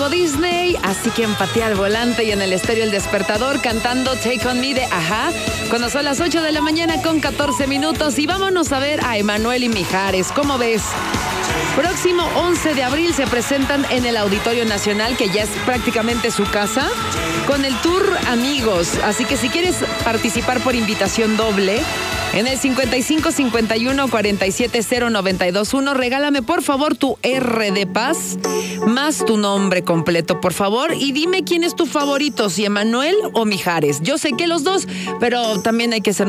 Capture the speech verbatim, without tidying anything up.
Grupo Disney, así que empate al volante y en el estéreo El Despertador cantando Take On Me de Ajá, cuando son las ocho de la mañana con catorce minutos. Y vámonos a ver a Emanuel y Mijares. ¿Cómo ves? Próximo once de abril se presentan en el Auditorio Nacional, que ya es prácticamente su casa, con el tour Amigos. Así que si quieres participar por invitación doble, en el cincuenta y cinco cincuenta y uno cuarenta y siete cero noventa y dos uno, regálame por favor tu R de Paz más tu nombre completo, por favor, y dime quién es tu favorito, si Emanuel o Mijares. Yo sé que los dos, pero también hay que ser